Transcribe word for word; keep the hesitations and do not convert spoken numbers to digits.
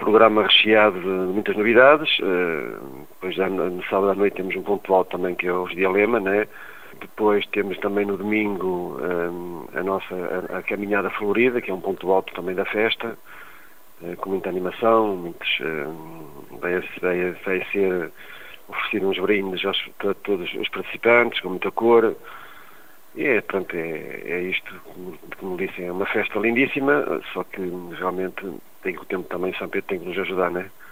programa recheado de muitas novidades. Uh, depois já no, no sábado à noite temos um ponto alto também, que é os Dialema, né? Depois temos também no domingo um, a nossa a, a Caminhada Florida, que é um ponto alto também da festa, uh, com muita animação, muitos, uh, vai, vai, vai ser oferecido uns brindes aos, a todos os participantes, com muita cor. E é, pronto, é, é isto, como, como disse, é uma festa lindíssima, só que realmente tem que o tempo também, São Pedro tem que nos ajudar, né?